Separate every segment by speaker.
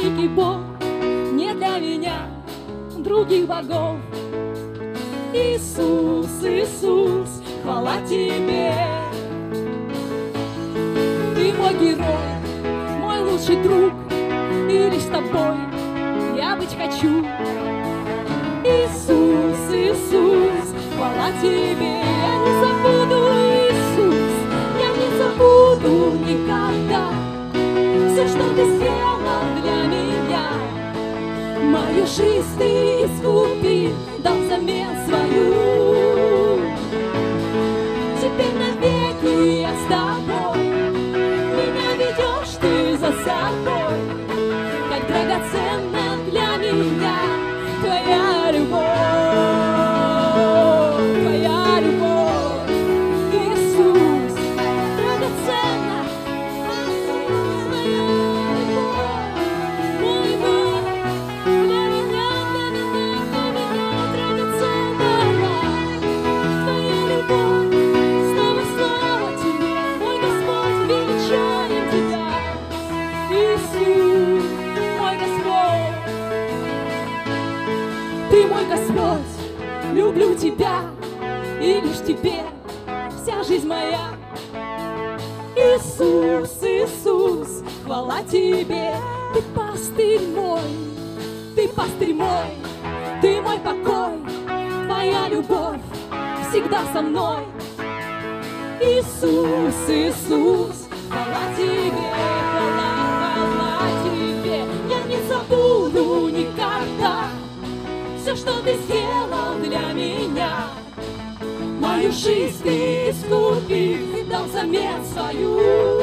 Speaker 1: великий Бог, не для меня других богов. Иисус, Иисус, хвала Тебе. Ты мой герой, мой лучший друг, и лишь с Тобой я быть хочу. Иисус, Иисус, хвала Тебе. Я не забуду, Иисус, я не забуду никогда все, что Ты сделал для меня. Мою жизнь Ты искупил, дал взамен свою. Теперь навеки я с Тобой, меня ведешь Ты за собой. Как драгоценна для меня Твоя любовь, Твоя любовь. Иисус, драгоценна Твоя любовь. Мой Бог, для меня драгоценна Твоя любовь. Снова слава Тебе, мой Господь, величаем Тебя. Иисус, мой Господь, Ты мой Господь, люблю Тебя, и лишь Тебе вся жизнь моя. Иисус, Иисус, хвала Тебе. Ты пастырь мой, Ты пастырь мой, Ты мой покой, Твоя любовь всегда со мной. Иисус, Иисус, хвала Тебе, хвала Тебе. Я не забуду никогда все, что Ты сделал для меня. Мою жизнь Ты искупил, дал взамен свою.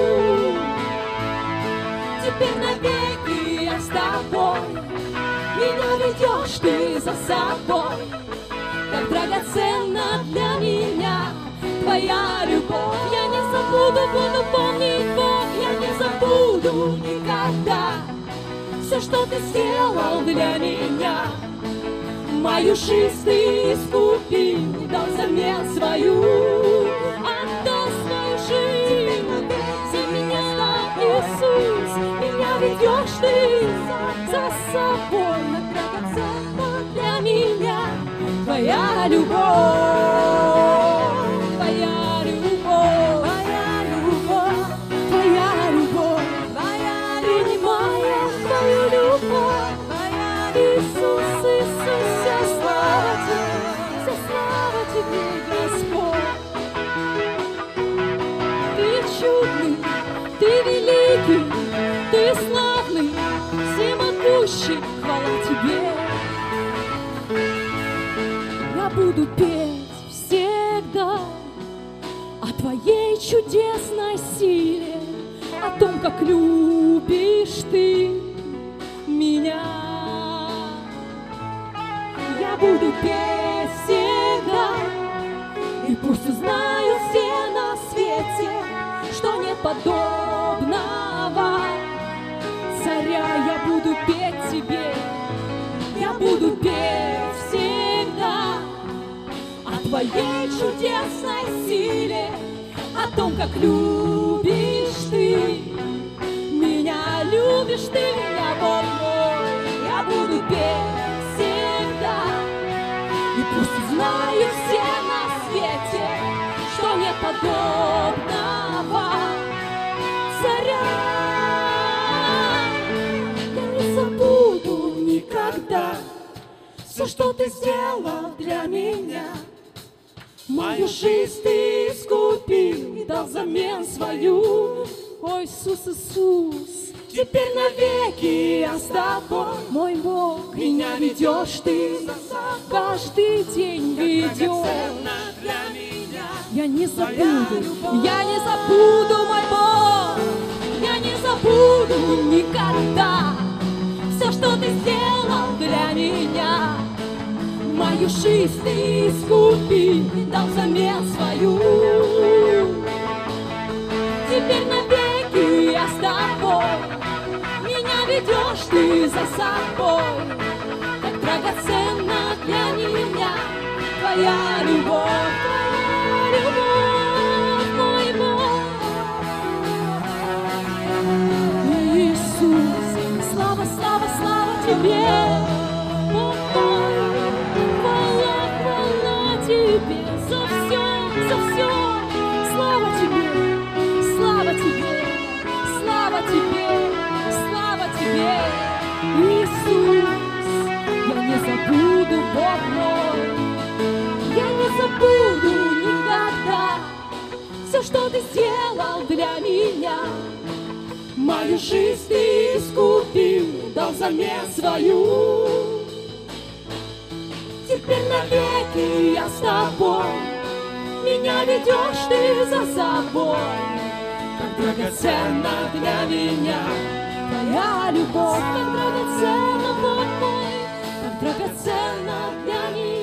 Speaker 1: Теперь навеки я с Тобой, меня ведешь Ты за собой. Как драгоценна для меня Твоя любовь. Я не забуду, буду помнить, Бог, я не забуду никогда все, что Ты сделал для меня. Мою жизнь Ты искупил, дал взамен свою. Отдал свою жизнь, за меня стал Иисус. Меня ведешь Ты за собой. Драгоценна для меня Твоя любовь, Твоя любовь, Твоя любовь, Твоя любовь, принимая Твою любовь. Иисус, Иисус, вся слава Тебе, Господь. Ты чудный, Ты великий, Ты славный, всемогущий, хвала Тебе. Я буду петь всегда о Твоей чудесной силе, о том, как любишь Ты меня. Я буду петь всегда, и пусть узнают все на свете, что нет подобного царя. Я буду петь Тебе, я буду петь всегда о Твоей чудесной силе, о том, как любишь Ты меня, любишь Ты меня, Бог мой. Я буду петь всегда, и пусть узнают все на свете, что нет подобного царя. Я не забуду никогда все, что Ты сделал для меня. Мою жизнь Ты искупил и дал взамен свою. О, Иисус, Иисус, теперь навеки я с Тобой. Мой Бог, меня ведешь Ты, каждый день ведешь. Я не забуду, мой Бог, я не забуду никогда все, что Ты сделал для меня. Мою жизнь Ты искупил, дал взамен свою. Теперь навеки я с Тобой, меня ведешь Ты за собой. Как драгоценна для меня Твоя любовь, мой Бог. Иисус, слава слава, слава, слава Тебе, Бог мой. Хвала, хвала Тебе за все, за все. Слава Тебе, слава Тебе, слава Тебе, слава Тебе, Иисус. Я не забуду, Бог мой, я не забуду никогда все, что Ты сделал для меня. Мою жизнь Ты искупил, дал взамен свою. Теперь навеки я с Тобой, меня ведешь Ты за собой. Как драгоценна для меня Твоя любовь, как драгоценна, Бог мой, как драгоценна для меня